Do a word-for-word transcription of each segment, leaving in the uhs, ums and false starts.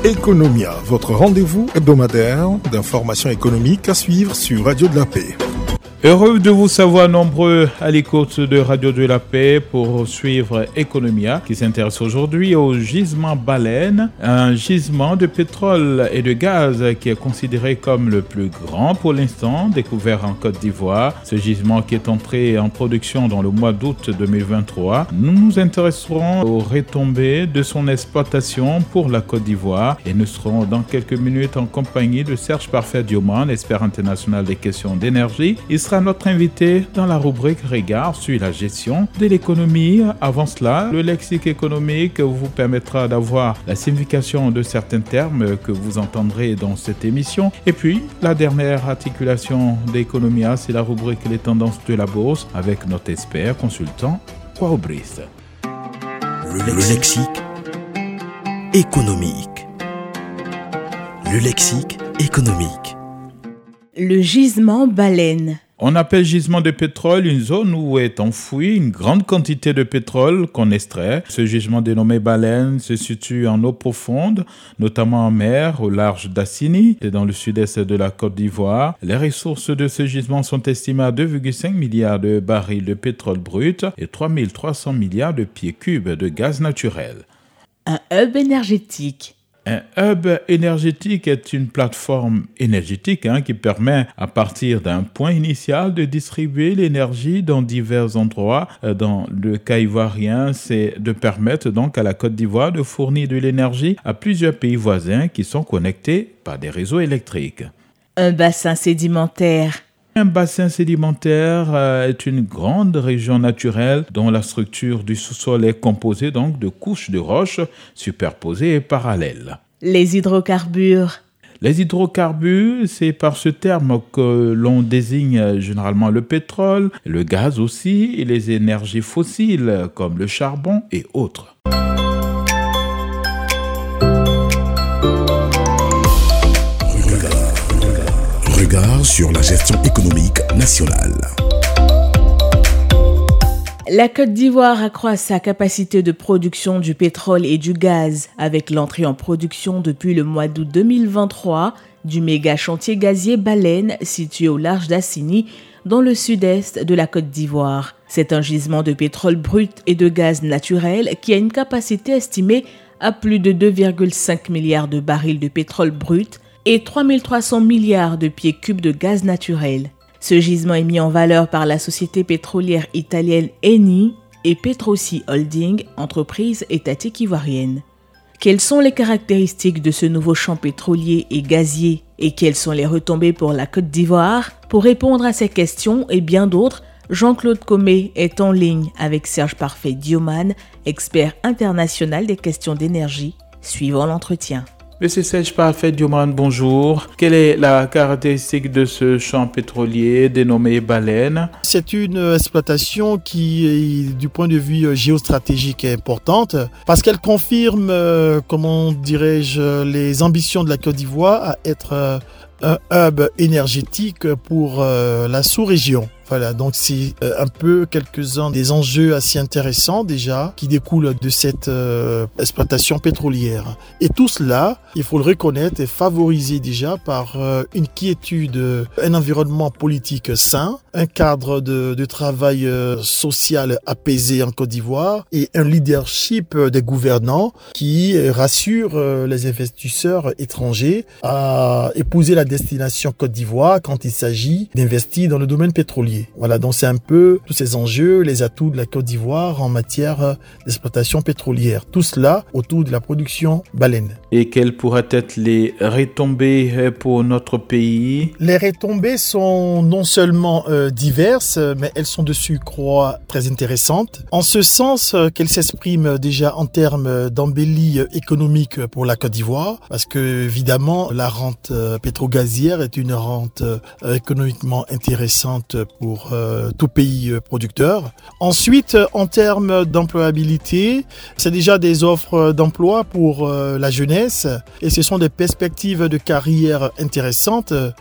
Economia, votre rendez-vous hebdomadaire d'informations économiques à suivre sur Radio de la Paix. Heureux de vous savoir nombreux à l'écoute de Radio de la Paix pour suivre Economia qui s'intéresse aujourd'hui au gisement baleine, un gisement de pétrole et de gaz qui est considéré comme le plus grand pour l'instant, découvert en Côte d'Ivoire. Ce gisement qui est entré en production dans le mois d'août deux mille vingt-trois. Nous nous intéresserons aux retombées de son exploitation pour la Côte d'Ivoire et nous serons dans quelques minutes en compagnie de Serge Parfait-Diomande, expert international des questions d'énergie. Il sera notre invité dans la rubrique Regard sur la gestion de l'économie. Avant cela, le lexique économique vous permettra d'avoir la signification de certains termes que vous entendrez dans cette émission. Et puis, la dernière articulation d'Economia, c'est la rubrique Les tendances de la bourse avec notre expert consultant Kwao Brice. Le, le lexique économique. Le lexique économique. Le gisement baleine. On appelle gisement de pétrole une zone où est enfouie une grande quantité de pétrole qu'on extrait. Ce gisement dénommé baleine se situe en eau profonde, notamment en mer, au large d'Assini et dans le sud-est de la Côte d'Ivoire. Les ressources de ce gisement sont estimées à deux virgule cinq milliards de barils de pétrole brut et trois mille trois cents milliards de pieds cubes de gaz naturel. Un hub énergétique. Un hub énergétique est une plateforme énergétique hein, qui permet, à partir d'un point initial, de distribuer l'énergie dans divers endroits. Dans le cas ivoirien, c'est de permettre donc à la Côte d'Ivoire de fournir de l'énergie à plusieurs pays voisins qui sont connectés par des réseaux électriques. Un bassin sédimentaire. Un bassin sédimentaire euh, est une grande région naturelle dont la structure du sous-sol est composée donc de couches de roches superposées et parallèles. Les hydrocarbures. Les hydrocarbures, c'est par ce terme que l'on désigne généralement le pétrole, le gaz aussi et les énergies fossiles comme le charbon et autres. Regard sur la gestion économique nationale. La Côte d'Ivoire accroît sa capacité de production du pétrole et du gaz avec l'entrée en production depuis le mois d'août deux mille vingt-trois du méga chantier gazier Baleine situé au large d'Assini dans le sud-est de la Côte d'Ivoire. C'est un gisement de pétrole brut et de gaz naturel qui a une capacité estimée à plus de deux virgule cinq milliards de barils de pétrole brut et trois mille trois cents milliards de pieds cubes de gaz naturel. Ce gisement est mis en valeur par la société pétrolière italienne Eni et Petroci Holding, entreprise étatique ivoirienne. Quelles sont les caractéristiques de ce nouveau champ pétrolier et gazier et quelles sont les retombées pour la Côte d'Ivoire? Pour répondre à ces questions et bien d'autres, Jean-Claude Comé est en ligne avec Serge Parfait-Diomande, expert international des questions d'énergie. Suivons l'entretien. Monsieur Serge Parfait-Diomande, bonjour. Quelle est la caractéristique de ce champ pétrolier dénommé Baleine? C'est une exploitation qui est, du point de vue géostratégique, est importante parce qu'elle confirme, euh, comment dirais-je, les ambitions de la Côte d'Ivoire à être euh, un hub énergétique pour euh, la sous-région. Voilà, donc c'est euh, un peu quelques-uns des enjeux assez intéressants déjà qui découlent de cette euh, exploitation pétrolière. Et tout cela, il faut le reconnaître, est favorisé déjà par euh, une quiétude, un environnement politique sain, un cadre de, de travail euh, social apaisé en Côte d'Ivoire et un leadership des gouvernants qui rassure euh, les investisseurs étrangers à épouser la destination Côte d'Ivoire quand il s'agit d'investir dans le domaine pétrolier. Voilà, donc c'est un peu tous ces enjeux, les atouts de la Côte d'Ivoire en matière d'exploitation pétrolière. Tout cela autour de la production baleine. Et quelles pourraient être les retombées pour notre pays? Les retombées sont non seulement euh, diverses, mais elles sont de surcroît très intéressantes. En ce sens qu'elles s'expriment déjà en termes d'embellie économique pour la Côte d'Ivoire, parce que évidemment la rente pétrogazière est une rente euh, économiquement intéressante pour euh, tout pays euh, producteur. Ensuite, en termes d'employabilité, c'est déjà des offres d'emploi pour euh, la jeunesse et ce sont des perspectives de carrière intéressantes.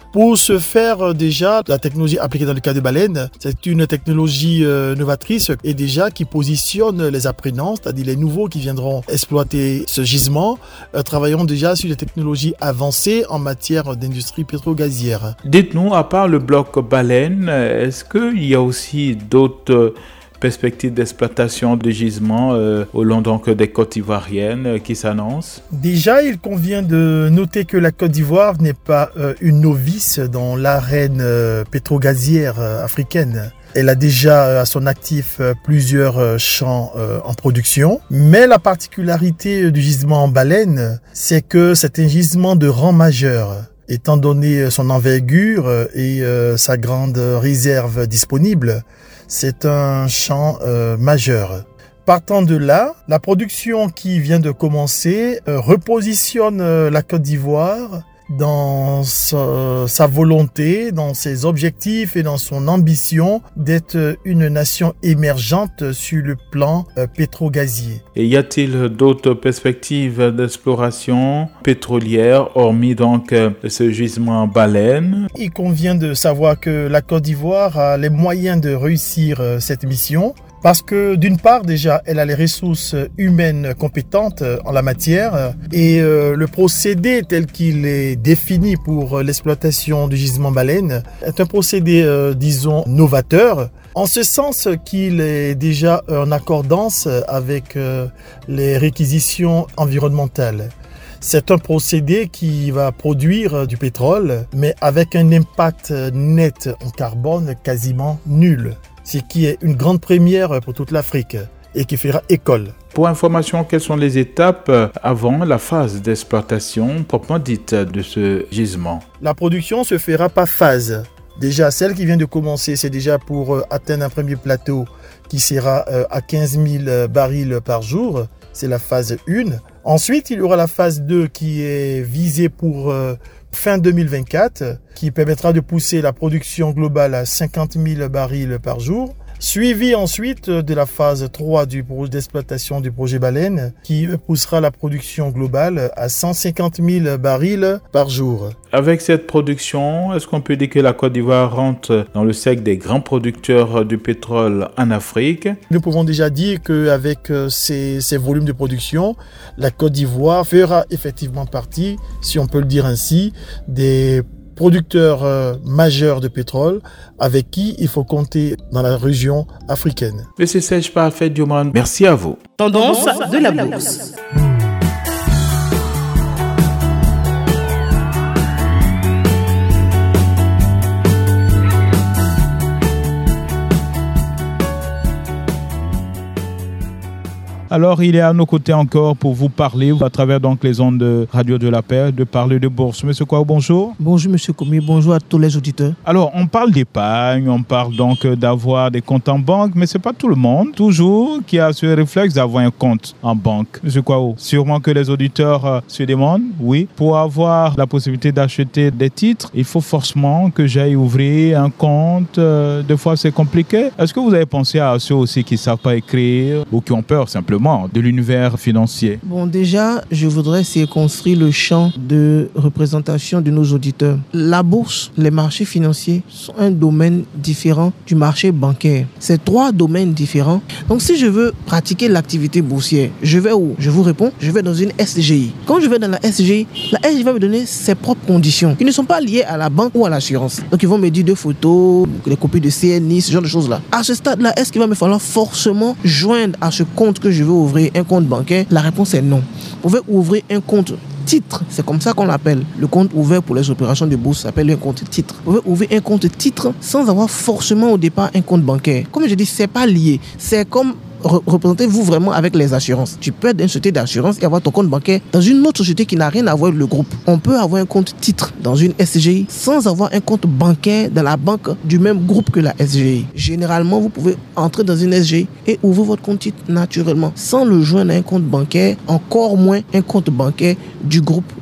Pour ce faire, déjà, la technologie appliquée dans le cas de Baleine, c'est une technologie euh, novatrice et déjà qui positionne les apprenants, c'est-à-dire les nouveaux qui viendront exploiter ce gisement, euh, travaillant déjà sur des technologies avancées en matière d'industrie pétro-gazière. Dites-nous, à part le bloc Baleine, est-ce qu'il y a aussi d'autres perspectives d'exploitation de gisements euh, au long donc des côtes ivoiriennes euh, qui s'annoncent? Déjà, il convient de noter que la Côte d'Ivoire n'est pas euh, une novice dans l'arène euh, pétro-gazière euh, africaine. Elle a déjà euh, à son actif euh, plusieurs euh, champs euh, en production. Mais la particularité du gisement en Baleine, c'est que c'est un gisement de rang majeur. Étant donné son envergure et euh, sa grande réserve disponible, c'est un champ euh, majeur. Partant de là, la production qui vient de commencer euh, repositionne euh, la Côte d'Ivoire dans sa, sa volonté, dans ses objectifs et dans son ambition d'être une nation émergente sur le plan euh, pétro-gazier. Et y a-t-il d'autres perspectives d'exploration pétrolière hormis donc euh, ce gisement Baleine? Il convient de savoir que la Côte d'Ivoire a les moyens de réussir euh, cette mission. Parce que d'une part déjà, elle a les ressources humaines compétentes en la matière et euh, le procédé tel qu'il est défini pour l'exploitation du gisement Baleine est un procédé, euh, disons, novateur, en ce sens qu'il est déjà en accordance avec euh, les réquisitions environnementales. C'est un procédé qui va produire du pétrole, mais avec un impact net en carbone quasiment nul. Ce qui est une grande première pour toute l'Afrique et qui fera école. Pour information, quelles sont les étapes avant la phase d'exploitation proprement dite de ce gisement? La production se fera par phase. Déjà, celle qui vient de commencer, c'est déjà pour atteindre un premier plateau qui sera à quinze mille barils par jour. C'est la phase un. Ensuite, il y aura la phase deux qui est visée pour fin deux mille vingt-quatre, qui permettra de pousser la production globale à cinquante mille barils par jour, suivi ensuite de la phase trois du projet d'exploitation du projet Baleine, qui poussera la production globale à cent cinquante mille barils par jour. Avec cette production, est-ce qu'on peut dire que la Côte d'Ivoire rentre dans le cercle des grands producteurs de pétrole en Afrique? Nous pouvons déjà dire qu'avec ces, ces volumes de production, la Côte d'Ivoire fera effectivement partie, si on peut le dire ainsi, des producteurs euh, majeurs de pétrole avec qui il faut compter dans la région africaine. Monsieur Serge Parfait Dioman, merci à vous. Tendance de la bourse. Alors, il est à nos côtés encore pour vous parler, à travers donc les ondes de Radio de la Paix, de parler de bourse. Monsieur Kouao, bonjour. Bonjour, monsieur Komi. Bonjour à tous les auditeurs. Alors, on parle d'épargne, on parle donc d'avoir des comptes en banque, mais ce n'est pas tout le monde, toujours, qui a ce réflexe d'avoir un compte en banque. Monsieur Kouao, sûrement que les auditeurs euh, se demandent, oui, pour avoir la possibilité d'acheter des titres, il faut forcément que j'aille ouvrir un compte. Euh, des fois, c'est compliqué. Est-ce que vous avez pensé à ceux aussi qui ne savent pas écrire ou qui ont peur simplement de l'univers financier? Bon, déjà, je voudrais circonscrire le champ de représentation de nos auditeurs. La bourse, les marchés financiers sont un domaine différent du marché bancaire. C'est trois domaines différents. Donc, si je veux pratiquer l'activité boursière, je vais où? Je vous réponds, je vais dans une S G I. Quand je vais dans la S G I, la S G I va me donner ses propres conditions qui ne sont pas liées à la banque ou à l'assurance. Donc, ils vont me dire deux photos, des copies de C N I, ce genre de choses-là. À ce stade-là, est-ce qu'il va me falloir forcément joindre à ce compte que je veux ouvrir un compte bancaire? La réponse est non. Vous pouvez ouvrir un compte titre, c'est comme ça qu'on l'appelle. Le compte ouvert pour les opérations de bourse s'appelle un compte titre. Vous pouvez ouvrir un compte titre sans avoir forcément au départ un compte bancaire. Comme je dis, c'est pas lié. C'est comme représentez-vous vraiment avec les assurances. Tu peux être dans une société d'assurance et avoir ton compte bancaire dans une autre société qui n'a rien à voir avec le groupe. On peut avoir un compte titre dans une S G I sans avoir un compte bancaire dans la banque du même groupe que la S G I. Généralement, vous pouvez entrer dans une S G I et ouvrir votre compte titre naturellement sans le joindre à un compte bancaire, encore moins un compte bancaire du groupe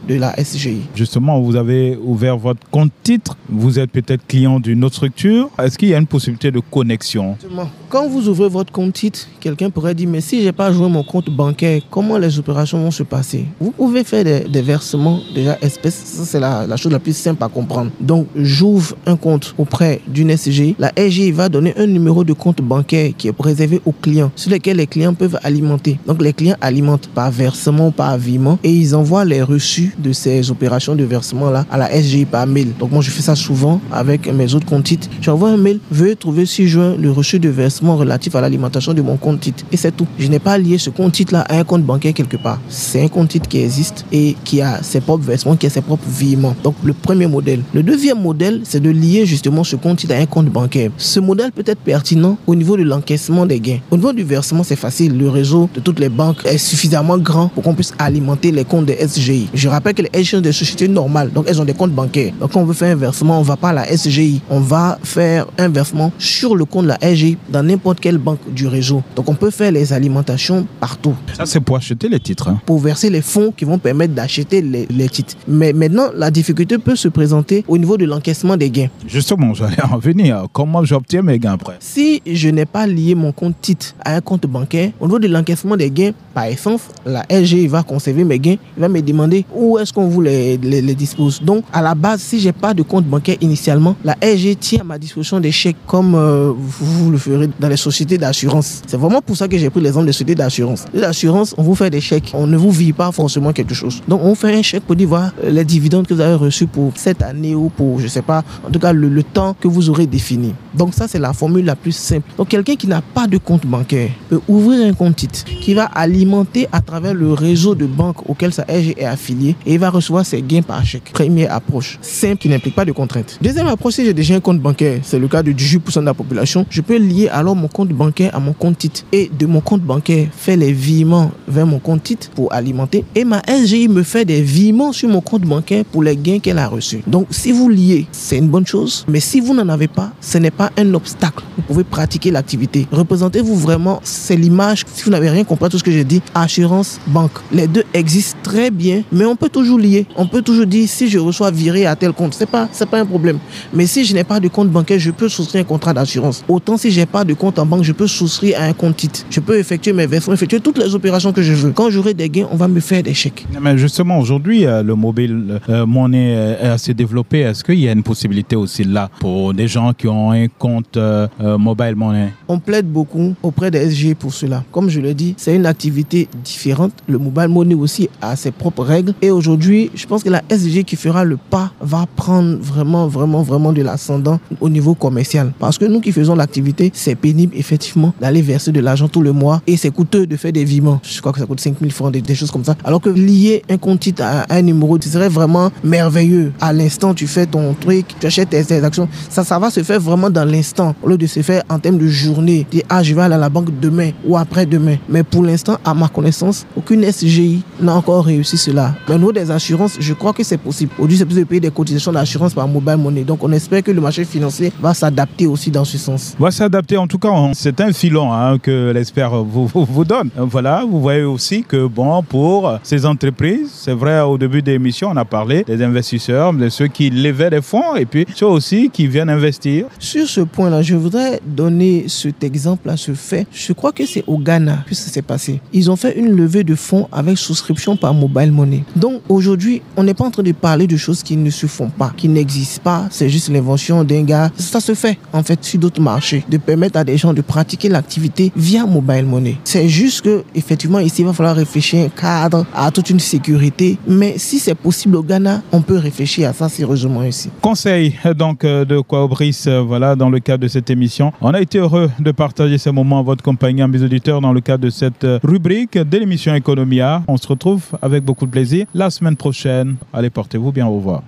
de la S G I. Justement, vous avez ouvert votre compte titre. Vous êtes peut-être client d'une autre structure. Est-ce qu'il y a une possibilité de connexion? Quand vous ouvrez votre compte titre, quelqu'un pourrait dire, mais si je n'ai pas joué mon compte bancaire, comment les opérations vont se passer? Vous pouvez faire des, des versements déjà espèces. Ça, c'est la, la chose la plus simple à comprendre. Donc, j'ouvre un compte auprès d'une S G I. La S G I va donner un numéro de compte bancaire qui est réservé aux clients, sur lequel les clients peuvent alimenter. Donc, les clients alimentent par versement, par virement, et ils envoient les reçus de ces opérations de versement-là à la S G I par mail. Donc, moi, je fais ça souvent avec mes autres comptes titres. J'envoie un mail, veuillez trouver ci joint le reçu de versement relatif à l'alimentation de mon compte titre. Et c'est tout. Je n'ai pas lié ce compte titre-là à un compte bancaire quelque part. C'est un compte titre qui existe et qui a ses propres versements, qui a ses propres virements. Donc, le premier modèle. Le deuxième modèle, c'est de lier justement ce compte titre à un compte bancaire. Ce modèle peut être pertinent au niveau de l'encaissement des gains. Au niveau du versement, c'est facile. Le réseau de toutes les banques est suffisamment grand pour qu'on puisse alimenter les comptes des S G I. Je rappelle que les S G I sont des sociétés normales, donc elles ont des comptes bancaires. Donc, quand on veut faire un versement, on ne va pas à la S G I. On va faire un versement sur le compte de la S G I dans n'importe quelle banque du réseau. Donc, on peut faire les alimentations partout. Ça, c'est pour acheter les titres. Hein. Pour verser les fonds qui vont permettre d'acheter les, les titres. Mais maintenant, la difficulté peut se présenter au niveau de l'encaissement des gains. Justement, j'allais en venir. Comment j'obtiens mes gains après? Si je n'ai pas lié mon compte titre à un compte bancaire, au niveau de l'encaissement des gains, par essence, la S G I va conserver mes gains. Il va me demander où est-ce qu'on vous les, les, les dispose. Donc, à la base, si je n'ai pas de compte bancaire initialement, la S G I tient à ma disposition des chèques comme euh, vous le ferez dans les sociétés d'assurance. C'est vraiment pour ça que j'ai pris l'exemple des sociétés d'assurance. Les assurances, on vous fait des chèques. On ne vous vit pas forcément quelque chose. Donc, on fait un chèque pour dire, voilà, les dividendes que vous avez reçus pour cette année ou pour, je ne sais pas, en tout cas, le, le temps que vous aurez défini. Donc, ça, c'est la formule la plus simple. Donc, quelqu'un qui n'a pas de compte bancaire peut ouvrir un compte titre qui va alimenter à travers le réseau de banques auquel sa S G I est affiliée et il va recevoir ses gains par chèque. Première approche, simple, qui n'implique pas de contraintes. Deuxième approche, si j'ai déjà un compte bancaire, c'est le cas de dix-huit pour cent de la population, je peux lier alors mon compte bancaire à mon compte titre et de mon compte bancaire faire les virements vers mon compte titre pour alimenter et ma S G I me fait des virements sur mon compte bancaire pour les gains qu'elle a reçus. Donc, si vous liez, c'est une bonne chose, mais si vous n'en avez pas, ce n'est pas un obstacle. Vous pouvez pratiquer l'activité. Représentez-vous vraiment, c'est l'image, si vous n'avez rien compris à tout ce que j'ai dit, assurance, banque. Les deux existent très bien, mais on peut toujours lier. On peut toujours dire, si je reçois viré à tel compte, c'est pas, c'est pas un problème. Mais si je n'ai pas de compte bancaire, je peux souscrire un contrat d'assurance. Autant si je n'ai pas de compte en banque, je peux souscrire à un compte titre. Je peux effectuer mes versements, effectuer toutes les opérations que je veux. Quand j'aurai des gains, on va me faire des chèques. Mais justement, aujourd'hui, le mobile euh, money est assez développé. Est-ce qu'il y a une possibilité aussi là pour des gens qui ont un compte euh, mobile money? On plaide beaucoup auprès des S G I pour cela. Comme je l'ai dit, c'est une activité différente. Le mobile money aussi a ses propres règles. Et aujourd'hui, je pense que la S G I qui fera le pas va prendre vraiment, vraiment, vraiment de l'ascendant au niveau commercial. Parce que nous qui faisons l'activité, c'est pénible effectivement d'aller verser de l'argent tout le mois et c'est coûteux de faire des virements. Je crois que ça coûte cinq mille francs, des, des choses comme ça. Alors que lier un compte titre à, à un numéro, ce serait vraiment merveilleux. À l'instant, tu fais ton truc, tu achètes tes, tes actions. Ça, ça va se faire vraiment dans l'instant. Au lieu de se faire en termes de journée. Dire, ah, je vais aller à la banque demain ou après-demain. Mais pour l'instant, à ma connaissance, aucune S G I n'a encore réussi cela. Mais au niveau des assurances, je crois que c'est possible. Aujourd'hui, c'est possible de payer des cotisations d'assurance par mobile money. Donc, on espère que le marché financier va s'adapter aussi dans ce sens. Va s'adapter. En tout cas, c'est un filon hein, que l'expert vous, vous, vous donne. Voilà, vous voyez aussi que, bon, pour ces entreprises, c'est vrai, au début de l'émission, on a parlé des investisseurs, de ceux qui levaient des fonds et puis ceux aussi qui viennent investir. Sur ce point-là, je voudrais donner cet exemple à ce fait. Je crois que c'est au Ghana que ça s'est passé. Ils ont fait une levée de fonds avec souscription par mobile money. Donc aujourd'hui, on n'est pas en train de parler de choses qui ne se font pas, qui n'existent pas. C'est juste l'invention d'un gars. Ça se fait en fait sur d'autres marchés, de permettre à des gens de pratiquer l'activité via mobile money. C'est juste que effectivement ici, il va falloir réfléchir un cadre, à toute une sécurité. Mais si c'est possible au Ghana, on peut réfléchir à ça sérieusement ici. Conseil donc de Kwaobrice, voilà, dans le cadre de cette émission. On a été heureux de partager ce moment à votre compagnie, à mes auditeurs, dans le cadre de cette rubrique de l'émission Economia. On se retrouve avec beaucoup de plaisir la semaine prochaine. Allez, portez-vous bien, au revoir.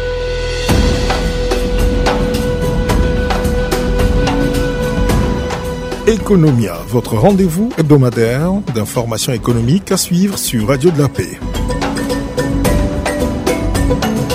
Economia, votre rendez-vous hebdomadaire d'informations économiques à suivre sur Radio de la Paix.